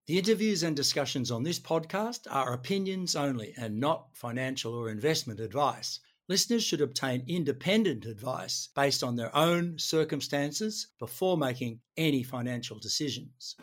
The interviews and discussions on this podcast are opinions only and not financial or investment advice. Listeners should obtain independent advice based on their own circumstances before making any financial decisions.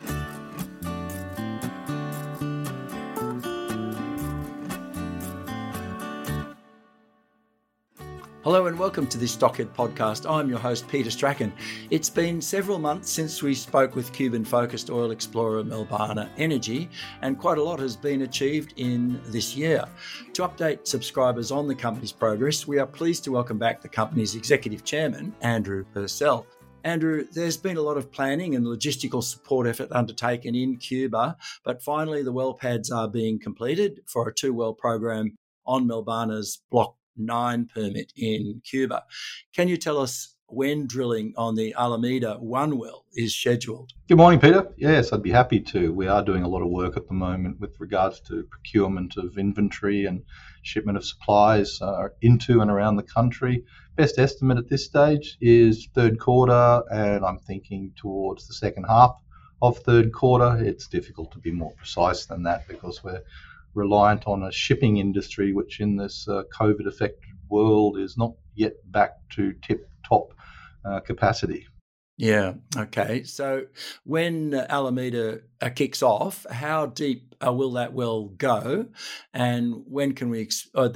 Hello and welcome to this Stockhead podcast. I'm your host, Peter Strachan. It's been several months since we spoke with Cuban-focused oil explorer Melbana Energy, and quite a lot has been achieved in this year. To update subscribers on the company's progress, we are pleased to welcome back the company's executive chairman, Andrew Purcell. Andrew, there's been a lot of planning and logistical support effort undertaken in Cuba, but finally the well pads are being completed for a two-well program on Melbana's Block 9 permit in Cuba. Can you tell us when drilling on the Alameda 1 well is scheduled? Good morning, Peter. Yes, I'd be happy to. We are doing a lot of work at the moment with regards to procurement of inventory and shipment of supplies into and around the country. Best estimate at this stage is third quarter, and I'm thinking towards the second half of third quarter. It's difficult to be more precise than that because we're reliant on a shipping industry which in this COVID-affected world is not yet back to tip-top capacity. Yeah, okay. So when Alameda kicks off, how deep will that well go, and when could we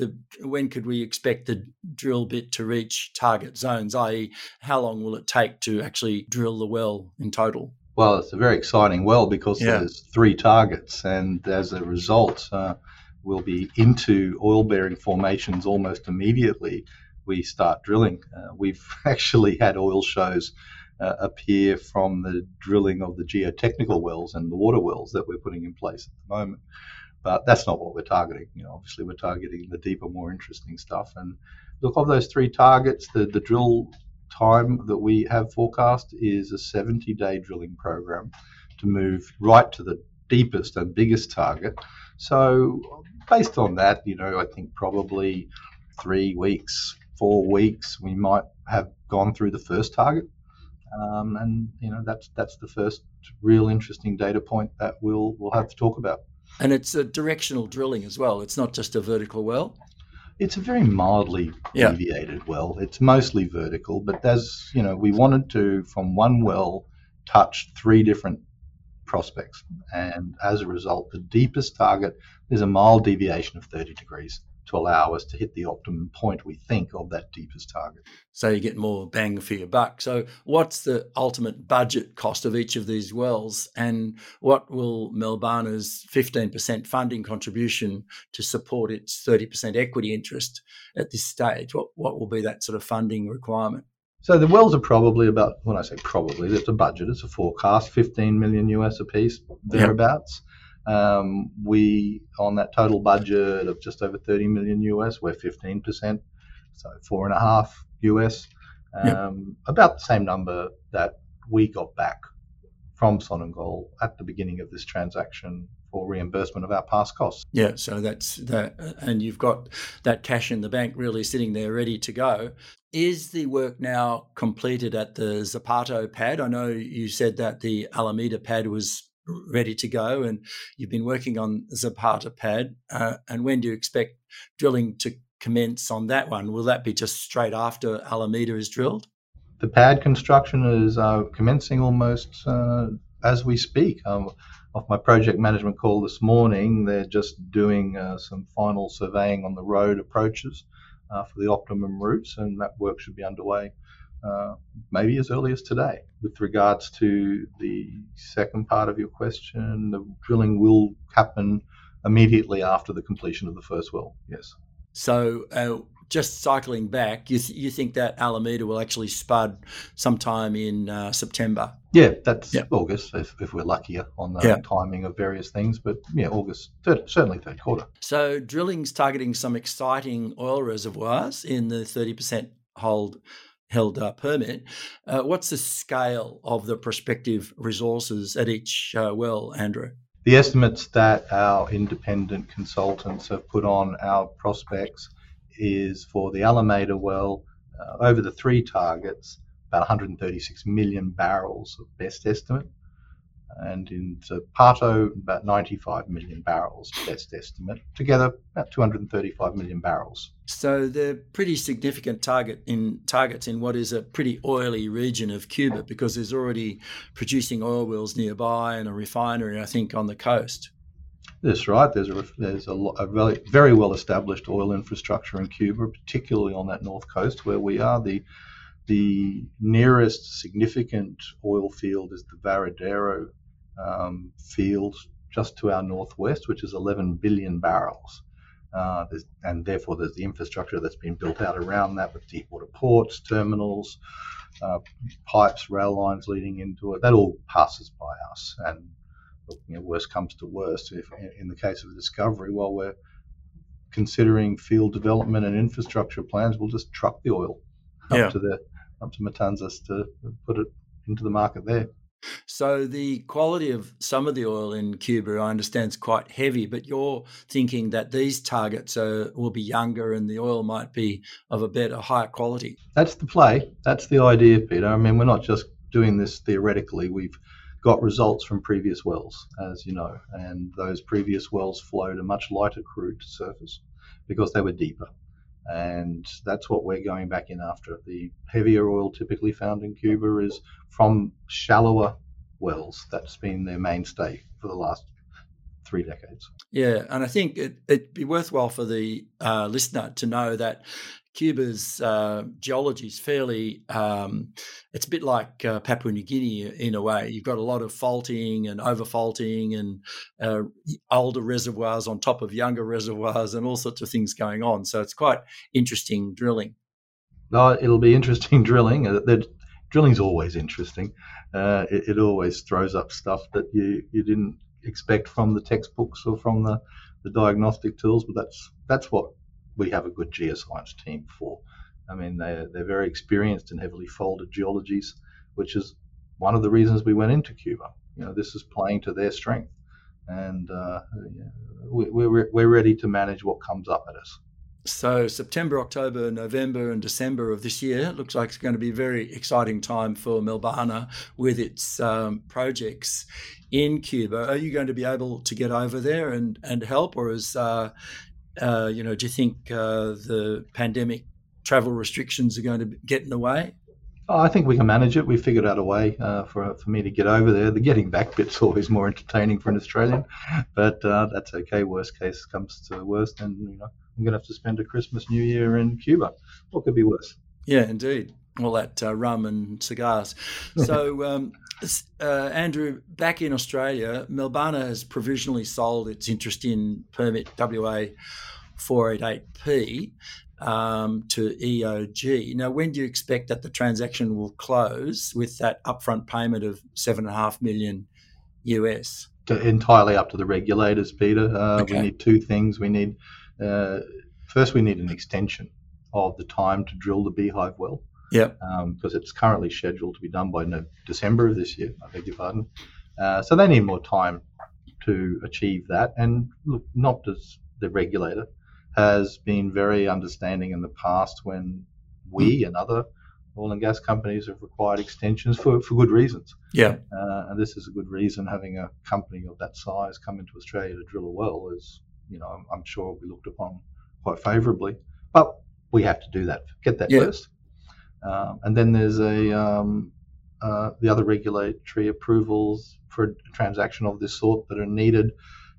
expect the drill bit to reach target zones, i.e. how long will it take to actually drill the well in total? Well, it's a very exciting well because there's three targets, and as a result, we'll be into oil-bearing formations almost immediately we start drilling. We've actually had oil shows appear from the drilling of the geotechnical wells and the water wells that we're putting in place at the moment. But that's not what we're targeting. Obviously, we're targeting the deeper, more interesting stuff. And look, of those three targets, the drill time that we have forecast is a 70-day drilling program to move right to the deepest and biggest target. So based on that, I think probably 3 weeks, 4 weeks, we might have gone through the first target. And that's the first real interesting data point that we'll have to talk about. And it's a directional drilling as well. It's not just a vertical well. It's a very mildly deviated well. It's mostly vertical, but as we wanted to, from one well, touch three different prospects. And as a result, the deepest target is a mild deviation of 30 degrees to allow us to hit the optimum point, we think, of that deepest target. So you get more bang for your buck. So what's the ultimate budget cost of each of these wells, and what will Melbana's 15% funding contribution to support its 30% equity interest at this stage? What will be that sort of funding requirement? So the wells are probably about, when I say probably, it's a budget, it's a forecast, $15 million US a piece, thereabouts. We, on that total budget of just over 30 million US, we're 15%, so 4.5 US, about the same number that we got back from Sonangol at the beginning of this transaction for reimbursement of our past costs. Yeah, so that's that, and you've got that cash in the bank really sitting there ready to go. Is the work now completed at the Zapato pad? I know you said that the Alameda pad was ready to go, and you've been working on Zapata pad. And when do you expect drilling to commence on that one? Will that be just straight after Alameda is drilled? The pad construction is commencing almost as we speak. Off my project management call this morning, they're just doing some final surveying on the road approaches for the optimum routes, and that work should be underway maybe as early as today. With regards to the second part of your question, the drilling will happen immediately after the completion of the first well, yes. So just cycling back, you think that Alameda will actually spud sometime in September? Yeah, that's August, if we're luckier on the timing of various things. But August, certainly third quarter. So drilling's targeting some exciting oil reservoirs in the 30% held permit. What's the scale of the prospective resources at each well, Andrew? The estimates that our independent consultants have put on our prospects is for the Alameda well, over the three targets, about 136 million barrels of best estimate. and in Pato, about 95 million barrels, best estimate. Together, about 235 million barrels. So they're pretty significant targets in what is a pretty oily region of Cuba, because there's already producing oil wells nearby and a refinery, I think, on the coast. That's right. There's a very well-established oil infrastructure in Cuba, particularly on that north coast where we are. The nearest significant oil field is the Varadero field just to our northwest, which is 11 billion barrels. And therefore there's the infrastructure that's been built out around that with deepwater ports, terminals, pipes, rail lines leading into it. That all passes by us. And worst comes to worst, if in the case of a discovery, while we're considering field development and infrastructure plans, we'll just truck the oil up to Matanzas to put it into the market there. So the quality of some of the oil in Cuba, I understand, is quite heavy, but you're thinking that these targets will be younger and the oil might be of a better, higher quality. That's the play. That's the idea, Peter. I mean, we're not just doing this theoretically. We've got results from previous wells, as you know, and those previous wells flowed a much lighter crude to surface because they were deeper. And that's what we're going back in after. The heavier oil typically found in Cuba is from shallower wells. That's been their mainstay for the last 3 decades. Yeah, and I think it'd be worthwhile for the listener to know that Cuba's geology is fairly, it's a bit like Papua New Guinea in a way. You've got a lot of faulting and over-faulting and older reservoirs on top of younger reservoirs and all sorts of things going on. So it's quite interesting drilling. No, it'll be interesting drilling. Drilling's always interesting. It always throws up stuff that you didn't expect from the textbooks or from the diagnostic tools, but that's what we have a good geoscience team for. I mean, they're very experienced in heavily folded geologies, which is one of the reasons we went into Cuba. This is playing to their strength, and we're ready to manage what comes up at us. So September, October, November and December of this year looks like it's going to be a very exciting time for Melbana with its projects in Cuba. Are you going to be able to get over there and help, or is do you think the pandemic travel restrictions are going to get in the way? Oh, I think we can manage it. We figured out a way for me to get over there. The getting back bit's always more entertaining for an Australian, but that's okay. Worst case comes to worst, and I'm going to have to spend a Christmas, New Year in Cuba. What could be worse? Yeah, indeed. All that rum and cigars. So, Andrew, back in Australia, Melbana has provisionally sold its interest in permit WA 488P to EOG. Now, when do you expect that the transaction will close with that upfront payment of $7.5 million US? Entirely up to the regulators, Peter. Okay. We need two things. We need first, we need an extension of the time to drill the Beehive well. Yep. Because it's currently scheduled to be done by December of this year. I beg your pardon. So they need more time to achieve that. And look, not as the regulator has been very understanding in the past when we and other oil and gas companies have required extensions for good reasons. Yeah. And this is a good reason. Having a company of that size come into Australia to drill a well is, I'm sure will be looked upon quite favourably. But we have to do that. Get that first. And then there's the other regulatory approvals for a transaction of this sort that are needed.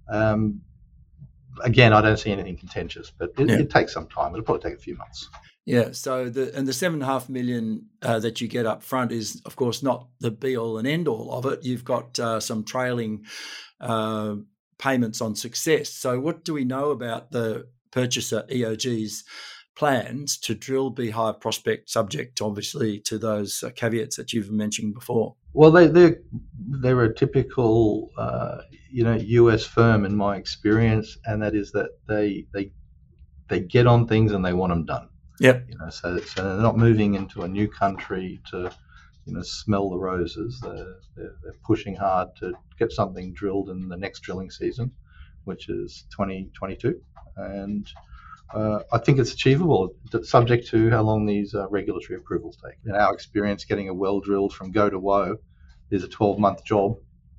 Again, I don't see anything contentious, but it takes some time. It'll probably take a few months. Yeah. So the $7.5 million that you get up front is, of course, not the be all and end all of it. You've got some trailing payments on success. So what do we know about the purchaser EOG's plans to drill Beehive prospect, subject obviously to those caveats that you've mentioned before? Well, they're a typical US firm in my experience, and that is that they get on things and they want them done. Yep. So they're not moving into a new country to smell the roses. They're pushing hard to get something drilled in the next drilling season, which is 2022, and I think it's achievable, subject to how long these regulatory approvals take. In our experience, getting a well drilled from go to woe is a 12-month job,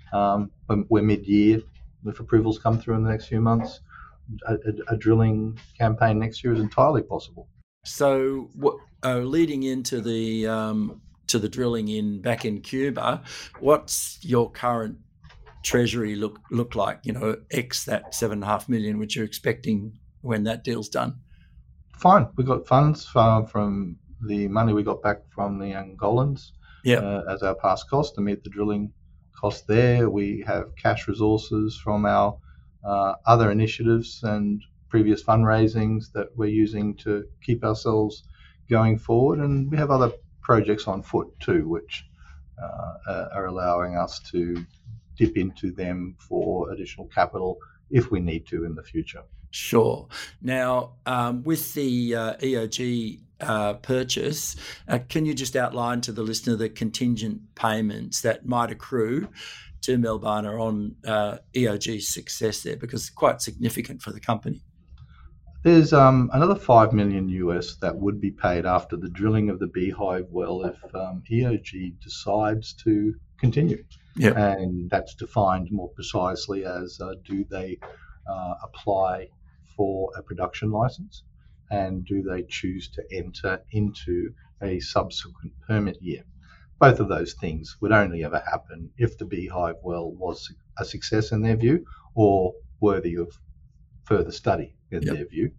But we're mid-year. If approvals come through in the next few months, a drilling campaign next year is entirely possible. So, leading into the drilling back in Cuba, what's your current treasury look like? X that $7.5 million, which you're expecting when that deal's done. Fine, we got funds from the money we got back from the Angolans as our past cost to meet the drilling cost there. We have cash resources from our other initiatives and previous fundraisings that we're using to keep ourselves going forward, and we have other projects on foot too, which are allowing us to dip into them for additional capital if we need to in the future. Sure. Now, with the EOG purchase, can you just outline to the listener the contingent payments that might accrue to Melbana on EOG's success there, because it's quite significant for the company? There's another $5 million US that would be paid after the drilling of the Beehive well if EOG decides to continue. Yep. And that's defined more precisely as do they apply for a production license, and do they choose to enter into a subsequent permit year. Both of those things would only ever happen if the Beehive well was a success in their view or worthy of further study in their view.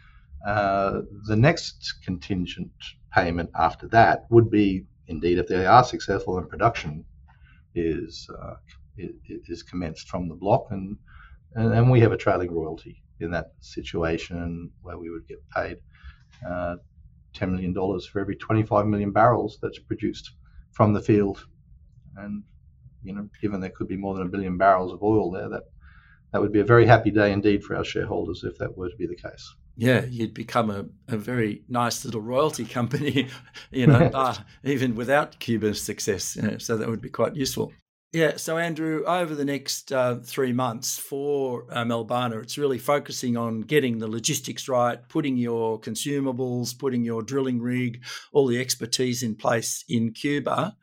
The next contingent payment after that would be, indeed, if they are successful in production, is commenced from the block, and we have a trailing royalty in that situation where we would get paid $10 million for every 25 million barrels that's produced from the field. And given there could be more than 1 billion barrels of oil there, that would be a very happy day indeed for our shareholders if that were to be the case. Yeah, you'd become a very nice little royalty company, even without Cuba's success. So that would be quite useful. Yeah, so Andrew, over the next 3 months for Melbana, it's really focusing on getting the logistics right, putting your consumables, putting your drilling rig, all the expertise in place in Cuba,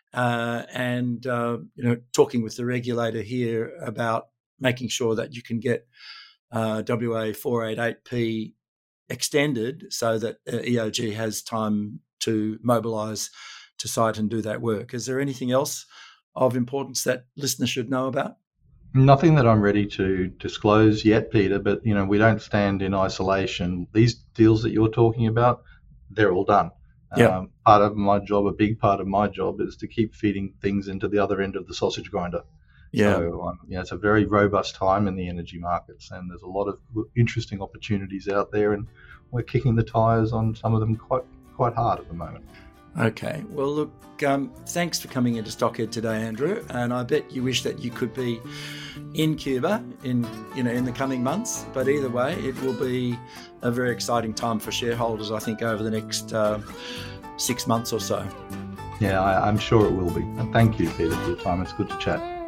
and talking with the regulator here about making sure that you can get WA 488P extended so that EOG has time to mobilise to site and do that work. Is there anything else of importance that listeners should know about? Nothing that I'm ready to disclose yet, Peter, but we don't stand in isolation. These deals that you're talking about, they're all done. Yeah. Part of my job, a big part of my job, is to keep feeding things into the other end of the sausage grinder. Yeah. So it's a very robust time in the energy markets, and there's a lot of interesting opportunities out there, and we're kicking the tires on some of them quite hard at the moment. Okay. Well, look, thanks for coming into Stockhead today, Andrew. And I bet you wish that you could be in Cuba in the coming months. But either way, it will be a very exciting time for shareholders, I think, over the next 6 months or so. Yeah, I'm sure it will be. And thank you, Peter, for your time. It's good to chat.